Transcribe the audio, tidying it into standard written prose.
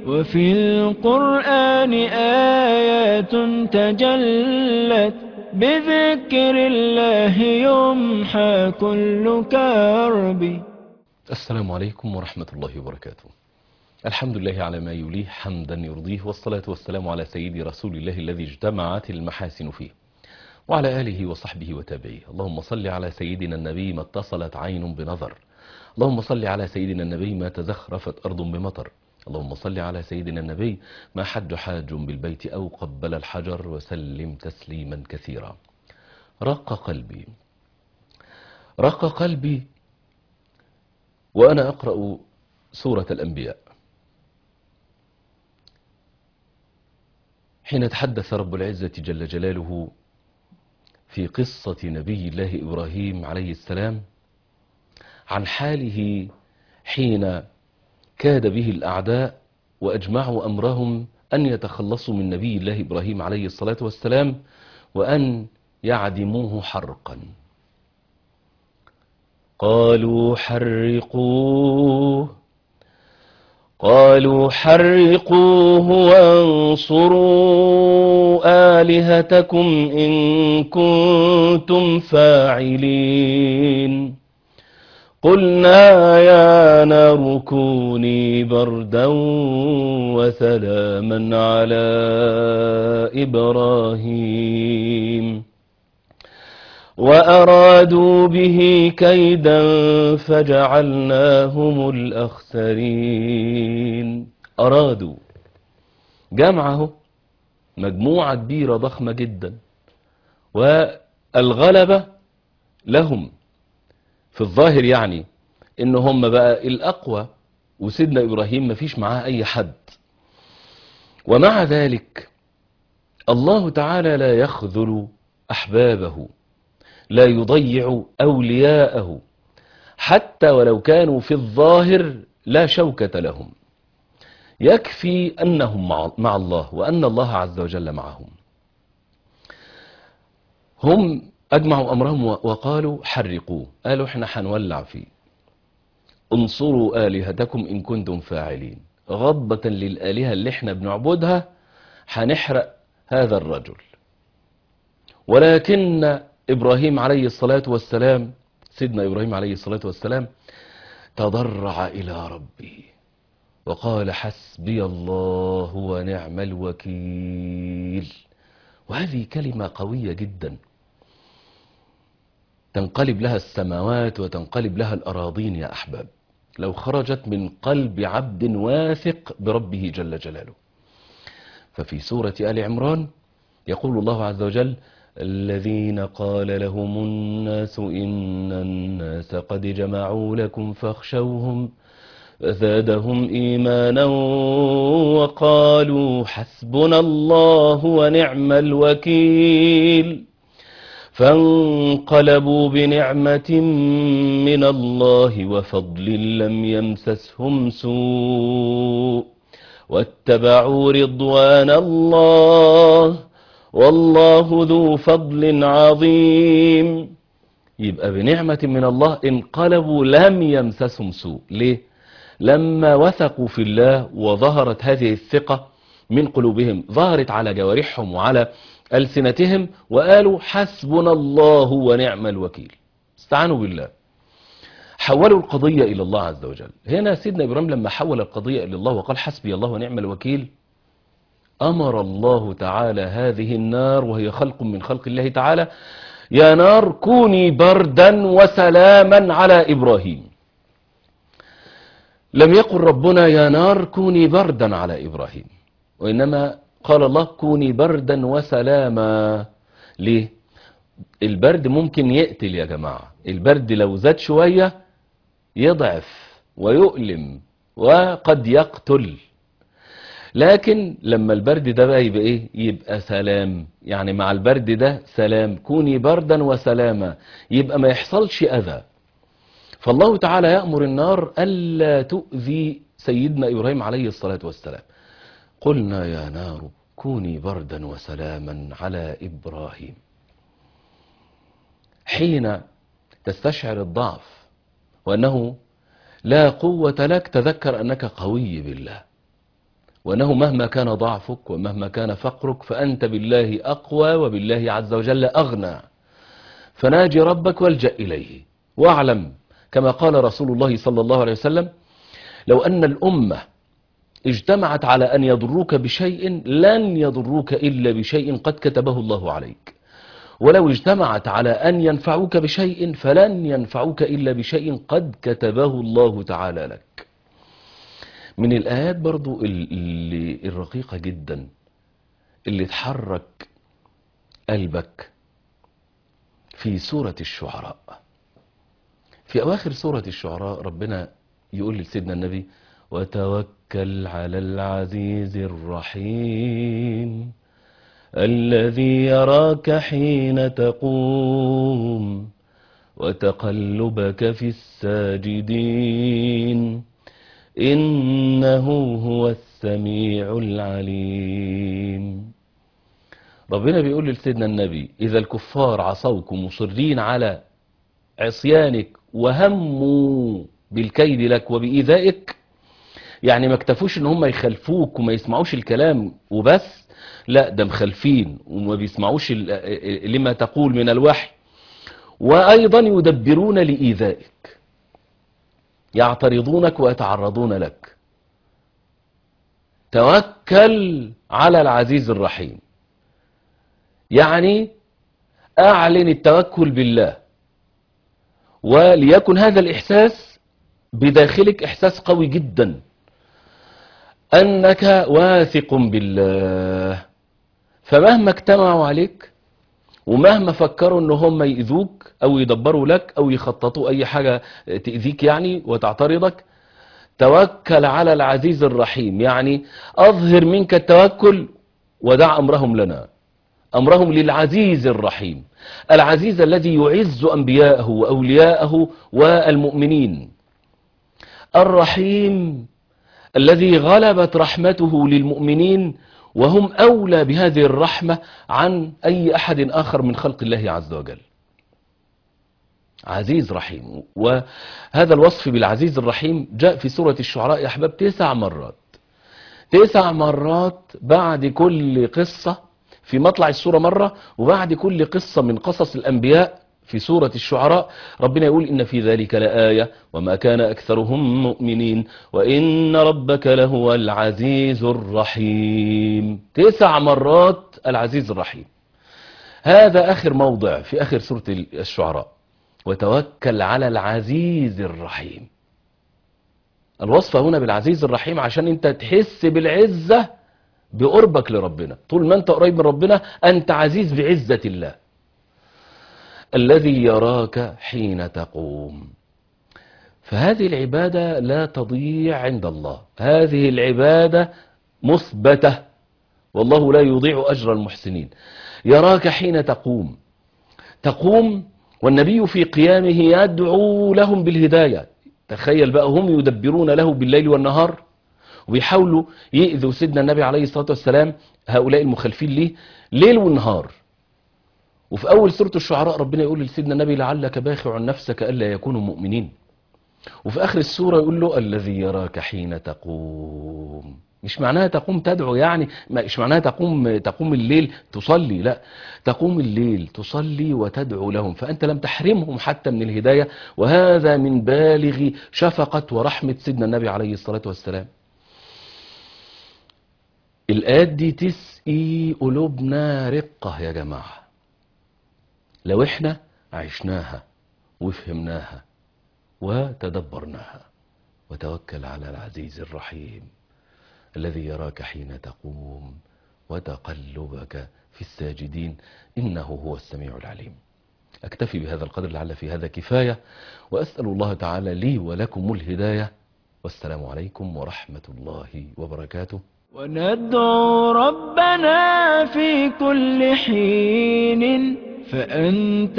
وفي القرآن آيات تجلت بذكر الله يمحى كل كرب. السلام عليكم ورحمة الله وبركاته. الحمد لله على ما يليه حمدا يرضيه، والصلاة والسلام على سيدي رسول الله الذي اجتمعت المحاسن فيه، وعلى آله وصحبه وتابعيه. اللهم صل على سيدنا النبي ما اتصلت عين بنظر، اللهم صل على سيدنا النبي ما تزخرفت أرض بمطر، اللهم صل على سيدنا النبي ما حج حاج بالبيت أو قبل الحجر، وسلم تسليما كثيرا. رق قلبي رق قلبي وأنا أقرأ سورة الأنبياء، حين تحدث رب العزة جل جلاله في قصة نبي الله إبراهيم عليه السلام عن حاله حين كاد به الأعداء وأجمعوا أمرهم أن يتخلصوا من نبي الله إبراهيم عليه الصلاة والسلام وأن يعدموه حرقا. قالوا حرقوه وانصروا آلهتكم إن كنتم فاعلين. قلنا يا نار كوني بردا وسلاما على إبراهيم وأرادوا به كيدا فجعلناهم الأخسرين. أرادوا جمعه مجموعة كبيرة ضخمة جدا، والغلبة لهم في الظاهر، يعني إن هم بقى الأقوى، وسيدنا إبراهيم مفيش معاه أي حد. ومع ذلك الله تعالى لا يخذل أحبابه، لا يضيع أولياءه، حتى ولو كانوا في الظاهر لا شوكة لهم. يكفي أنهم مع الله، وأن الله عز وجل معهم. هم أجمعوا أمرهم وقالوا حرقوه، قالوا احنا حنولع فيه. انصروا آلهتكم إن كنتم فاعلين، غضبة للآلهة اللي احنا بنعبدها حنحرق هذا الرجل. ولكن إبراهيم عليه الصلاة والسلام، سيدنا إبراهيم عليه الصلاة والسلام، تضرع إلى ربه وقال حسبي الله ونعم الوكيل. وهذه كلمة قوية جدا تنقلب لها السماوات وتنقلب لها الأراضين يا أحباب، لو خرجت من قلب عبد واثق بربه جل جلاله. ففي سورة آل عمران يقول الله عز وجل: الذين قال لهم الناس إن الناس قد جمعوا لكم فاخشوهم فزادهم إيمانا وقالوا حسبنا الله ونعم الوكيل. فانقلبوا بنعمة من الله وفضل لم يمسسهم سوء واتبعوا رضوان الله والله ذو فضل عظيم. يبقى بنعمة من الله انقلبوا لم يمسسهم سوء. ليه؟ لما وثقوا في الله وظهرت هذه الثقة من قلوبهم، ظهرت على جوارحهم وعلى ألسنتهم، وقالوا حسبنا الله ونعم الوكيل. استعانوا بالله، حولوا القضية إلى الله عز وجل. هنا سيدنا إبراهيم لما حول القضية إلى الله وقال حسبي الله ونعم الوكيل، أمر الله تعالى هذه النار، وهي خلق من خلق الله تعالى: يا نار كوني بردا وسلاما على إبراهيم. لم يقل ربنا يا نار كوني بردا على إبراهيم، وإنما قال الله كوني بردا وسلاما. ليه؟ البرد ممكن يقتل يا جماعة، البرد لو زاد شوية يضعف ويؤلم وقد يقتل. لكن لما البرد ده بقى يبقى ايه؟ يبقى سلام، يعني مع البرد ده سلام. كوني بردا وسلاما، يبقى ما يحصلش أذى. فالله تعالى يأمر النار ألا تؤذي سيدنا إبراهيم عليه الصلاة والسلام. قلنا يا نار كوني بردا وسلاما على إبراهيم. حين تستشعر الضعف وأنه لا قوة لك، تذكر أنك قوي بالله. وأنه مهما كان ضعفك ومهما كان فقرك فأنت بالله أقوى وبالله عز وجل أغنى. فناجي ربك والجأ إليه، واعلم كما قال رسول الله صلى الله عليه وسلم: لو أن الأمة اجتمعت على أن يضروك بشيء لن يضروك إلا بشيء قد كتبه الله عليك، ولو اجتمعت على أن ينفعوك بشيء فلن ينفعوك إلا بشيء قد كتبه الله تعالى لك. من الآيات برضو الرقيقة جدا اللي تحرك قلبك في سورة الشعراء. في أواخر سورة الشعراء ربنا يقول لسيدنا النبي: وتوكل على العزيز الرحيم الذي يراك حين تقوم وتقلبك في الساجدين إنه هو السميع العليم. ربنا بيقول لسيدنا النبي: إذا الكفار عصوك مصرين على عصيانك وهموا بالكيد لك وبإيذائك، يعني ما اكتفوش ان هم يخلفوك وما يسمعوش الكلام وبس، لا ده مخلفين وما بيسمعوش لما تقول من الوحي، وأيضا يدبرون لإيذائك، يعترضونك ويتعرضون لك. توكل على العزيز الرحيم، يعني أعلن التوكل بالله، وليكن هذا الإحساس بداخلك إحساس قوي جدا أنك واثق بالله. فمهما اجتمعوا عليك ومهما فكروا ان هم يؤذوك او يدبروا لك او يخططوا اي حاجة تأذيك يعني وتعترضك، توكل على العزيز الرحيم، يعني اظهر منك التوكل ودع امرهم لنا، امرهم للعزيز الرحيم، العزيز الذي يعز انبياءه واولياءه والمؤمنين، الرحيم الذي غلبت رحمته للمؤمنين وهم أولى بهذه الرحمة عن أي أحد آخر من خلق الله عز وجل. عزيز رحيم. وهذا الوصف بالعزيز الرحيم جاء في سورة الشعراء يا أحباب 9 مرات. 9 مرات بعد كل قصة، في مطلع السورة مرة، وبعد كل قصة من قصص الأنبياء في سورة الشعراء ربنا يقول: إن في ذلك لآية وما كان أكثرهم مؤمنين وإن ربك لهو العزيز الرحيم. 9 مرات العزيز الرحيم. هذا آخر موضع في آخر سورة الشعراء: وتوكل على العزيز الرحيم. الوصف هنا بالعزيز الرحيم عشان انت تحس بالعزة بقربك لربنا. طول ما انت قريب من ربنا انت عزيز بعزة الله. الذي يراك حين تقوم. فهذه العبادة لا تضيع عند الله، هذه العبادة مثبتة والله لا يضيع أجر المحسنين. يراك حين تقوم. تقوم والنبي في قيامه يدعو لهم بالهداية. تخيل بقى هم يدبرون له بالليل والنهار وبيحاولوا يؤذوا سيدنا النبي عليه الصلاة والسلام، هؤلاء المخالفين ليه ليل والنهار. وفي أول سورة الشعراء ربنا يقول لسيدنا النبي: لعلك باخع نفسك ألا يكونوا مؤمنين. وفي آخر السورة يقول له: الذي يراك حين تقوم. مش معناها تقوم تدعو، يعني مش معناها تقوم الليل تصلي، لا، تقوم الليل تصلي وتدعو لهم، فأنت لم تحرمهم حتى من الهداية، وهذا من بالغ شفقة ورحمة سيدنا النبي عليه الصلاة والسلام. الآيات دي تسقي قلوبنا رقة يا جماعة لو احنا عشناها وفهمناها وتدبرناها. وتوكل على العزيز الرحيم الذي يراك حين تقوم وتقلبك في الساجدين إنه هو السميع العليم. أكتفي بهذا القدر لعل في هذا كفاية، وأسأل الله تعالى لي ولكم الهداية، والسلام عليكم ورحمة الله وبركاته. وندعو ربنا في كل حين فأنت